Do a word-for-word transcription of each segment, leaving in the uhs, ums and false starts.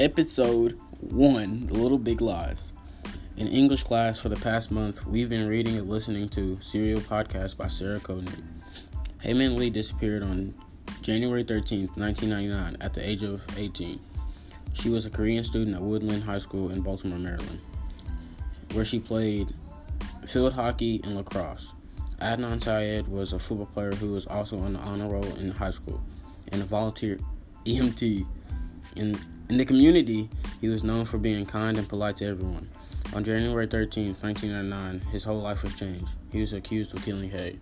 Episode one, The Little Big Lies. In English class for the past month, we've been reading and listening to Serial Podcast by Sarah Koenig. Hae Min Lee disappeared on January thirteenth, nineteen ninety-nine, at the age of eighteen. She was a Korean student at Woodland High School in Baltimore, Maryland, where she played field hockey and lacrosse. Adnan Syed was a football player who was also on the honor roll in high school and a volunteer E M T. In, in the community, he was known for being kind and polite to everyone. On January thirteenth, nineteen ninety-nine, his whole life was changed. He was accused of killing Hae.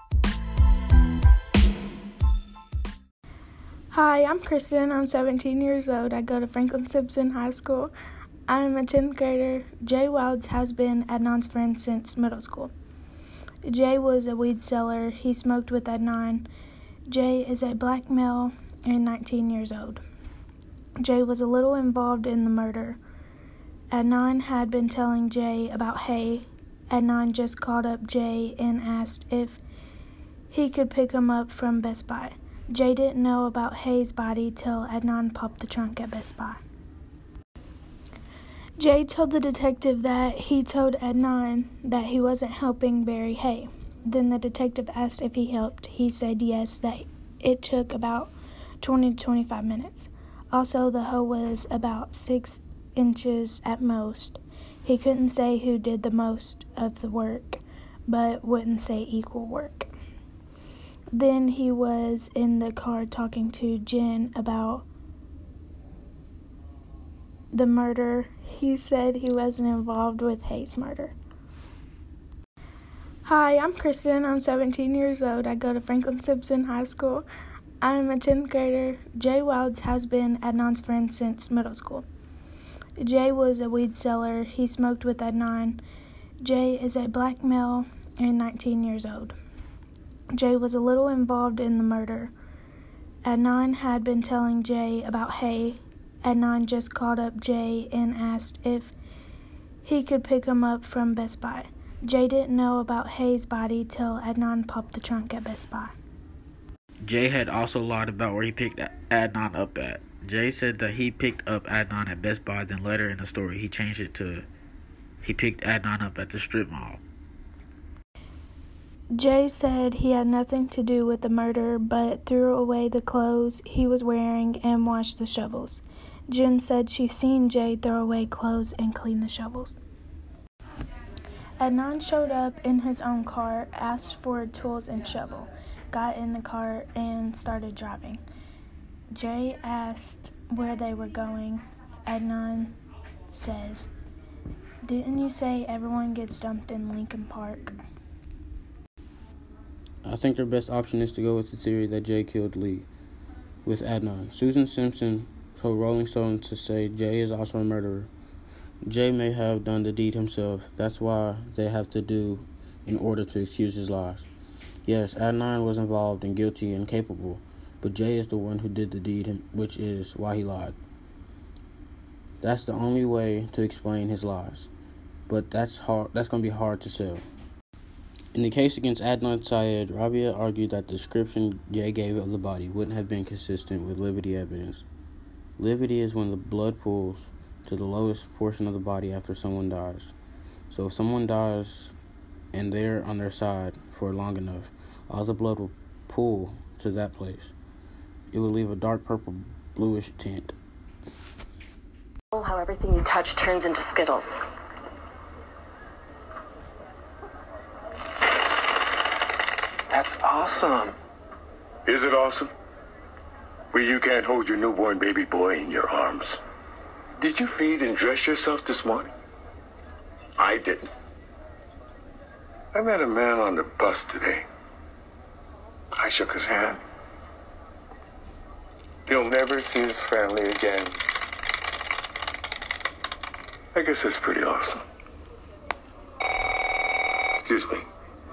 Hi, I'm Kristen. I'm seventeen years old. I go to Franklin Simpson High School. I'm a tenth grader. Jay Wilds has been Adnan's friend since middle school. Jay was a weed seller. He smoked with Adnan. Jay is a black male and nineteen years old. Jay was a little involved in the murder. Adnan had been telling Jay about Hae. Adnan just called up Jay and asked if he could pick him up from Best Buy. Jay didn't know about Hae's body till Adnan popped the trunk at Best Buy. Jay told the detective that he told Adnan that he wasn't helping bury Hae. Then the detective asked if he helped. He said yes, that it took about twenty to twenty-five minutes. Also, the hoe was about six inches at most. He couldn't say who did the most of the work, but wouldn't say equal work. Then he was in the car talking to Jen about the murder. He said he wasn't involved with Hae's murder. Hi, I'm Kristen. I'm seventeen years old. I go to Franklin Simpson High School. I'm a tenth grader. Jay Wilds has been Adnan's friend since middle school. Jay was a weed seller. He smoked with Adnan. Jay is a black male and nineteen years old. Jay was a little involved in the murder. Adnan had been telling Jay about Hae. Adnan just called up Jay and asked if he could pick him up from Best Buy. Jay didn't know about Hae's body till Adnan popped the trunk at Best Buy. Jay had also lied about where he picked Adnan up at. Jay said that he picked up Adnan at Best Buy, then later in the story he changed it to he picked Adnan up at the strip mall. Jay said he had nothing to do with the murder, but threw away the clothes he was wearing and washed the shovels. Jen said she seen Jay throw away clothes and clean the shovels. Adnan showed up in his own car, asked for tools and shovel, got in the car, and started driving. Jay asked where they were going. Adnan says, "Didn't you say everyone gets dumped in Lincoln Park?" I think their best option is to go with the theory that Jay killed Lee with Adnan. Susan Simpson told Rolling Stone to say Jay is also a murderer. Jay may have done the deed himself. That's why they have to do in order to excuse his lies. Yes, Adnan was involved and guilty and capable, but Jay is the one who did the deed, which is why he lied. That's the only way to explain his lies, but that's hard. That's going to be hard to sell. In the case against Adnan Syed, Rabia argued that the description Jay gave of the body wouldn't have been consistent with livity evidence. Livity is when the blood pools to the lowest portion of the body after someone dies. So if someone dies and they're on their side for long enough, all the blood will pool to that place. It will leave a dark purple bluish tint. How everything you touch turns into Skittles. That's awesome. Is it awesome? Well, you can't hold your newborn baby boy in your arms. Did you feed and dress yourself this morning? I didn't. I met a man on the bus today. I shook his hand. He'll never see his family again. I guess that's pretty awesome. Excuse me.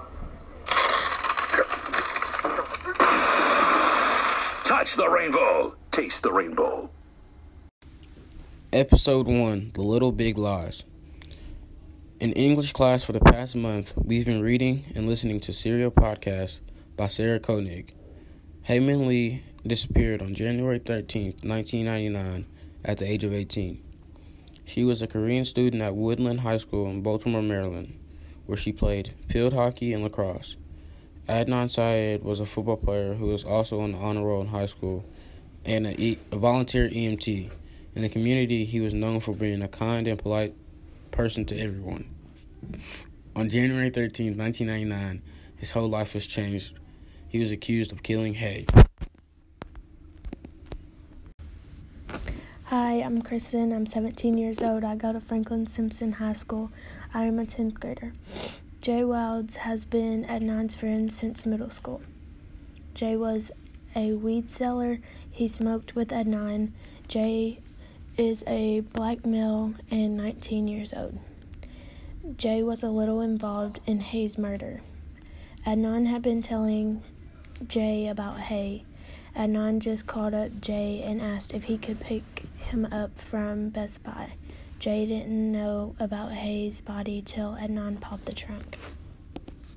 Touch the rainbow. Taste the rainbow. Episode one, The Little Big Lies. In English class for the past month, we've been reading and listening to Serial Podcast by Sarah Koenig. Hae Min Lee disappeared on January thirteenth, nineteen ninety-nine, at the age of eighteen. She was a Korean student at Woodland High School in Baltimore, Maryland, where she played field hockey and lacrosse. Adnan Syed was a football player who was also on the honor roll in high school and a, e- a volunteer E M T. In the community, he was known for being a kind and polite person to everyone. On January thirteenth, nineteen ninety-nine, his whole life was changed. He was accused of killing Hay. Hi, I'm Kristen. I'm seventeen years old. I go to Franklin Simpson High School. I am a tenth grader. Jay Wilds has been Adnan's friend since middle school. Jay was a weed seller. He smoked with Adnan. Jay is a black male and nineteen years old. Jay was a little involved in Hay's murder. Adnan had been telling Jay about Hay. Adnan just called up Jay and asked if he could pick him up from Best Buy. Jay didn't know about Hay's body till Adnan popped the trunk.